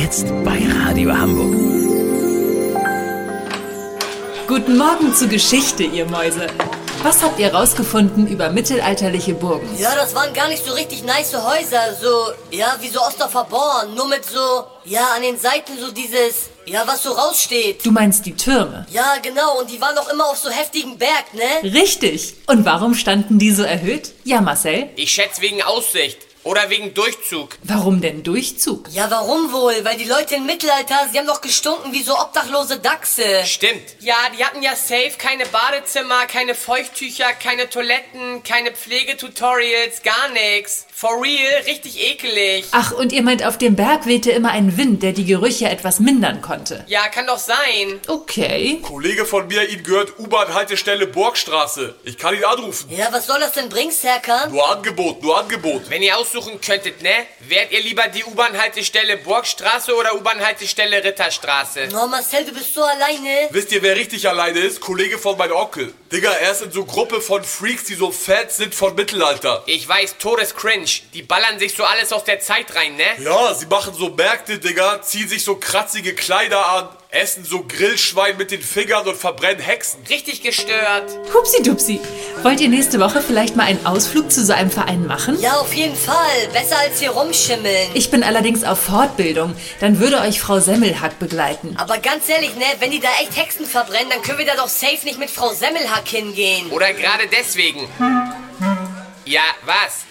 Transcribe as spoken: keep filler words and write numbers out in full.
Jetzt bei Radio Hamburg. Guten Morgen zur Geschichte, ihr Mäuse. Was habt ihr rausgefunden über mittelalterliche Burgen? Ja, das waren gar nicht so richtig nice Häuser, so, ja, wie so Osterfer Born, nur mit so, ja, an den Seiten so dieses, ja, was so raussteht. Du meinst die Türme? Ja, genau, und die waren auch immer auf so heftigen Berg, ne? Richtig. Und warum standen die so erhöht? Ja, Marcel? Ich schätze wegen Aussicht. Oder wegen Durchzug. Warum denn Durchzug? Ja, warum wohl? Weil die Leute im Mittelalter, sie haben doch gestunken wie so obdachlose Dachse. Stimmt. Ja, die hatten ja safe keine Badezimmer, keine Feuchttücher, keine Toiletten, keine Pflegetutorials, gar nix. For real, richtig ekelig. Ach, und ihr meint, auf dem Berg wehte immer ein Wind, der die Gerüche etwas mindern konnte? Ja, kann doch sein. Okay. Kollege von mir, Ihnen gehört U-Bahn-Haltestelle Burgstraße. Ich kann ihn anrufen. Ja, was soll das denn bringen, Serkan? Nur Angebot, nur Angebot. Wenn ihr aussuchen könntet, ne? Wärt ihr lieber die U-Bahn-Haltestelle Burgstraße oder U-Bahn-Haltestelle Ritterstraße? Oh, Marcel, du bist so alleine. Wisst ihr, wer richtig alleine ist? Kollege von meinem Onkel. Digga, er ist in so Gruppe von Freaks, die so Fans sind von Mittelalter. Ich weiß, Todescringe. Die ballern sich so alles aus der Zeit rein, ne? Ja, sie machen so Märkte, Digga, ziehen sich so kratzige Kleider an, essen so Grillschwein mit den Fingern und verbrennen Hexen. Richtig gestört. Hupsi-dupsi. Wollt ihr nächste Woche vielleicht mal einen Ausflug zu so einem Verein machen? Ja, auf jeden Fall. Besser als hier rumschimmeln. Ich bin allerdings auf Fortbildung. Dann würde euch Frau Semmelhack begleiten. Aber ganz ehrlich, ne, wenn die da echt Hexen verbrennen, dann können wir da doch safe nicht mit Frau Semmelhack hingehen. Oder gerade deswegen. Ja, was?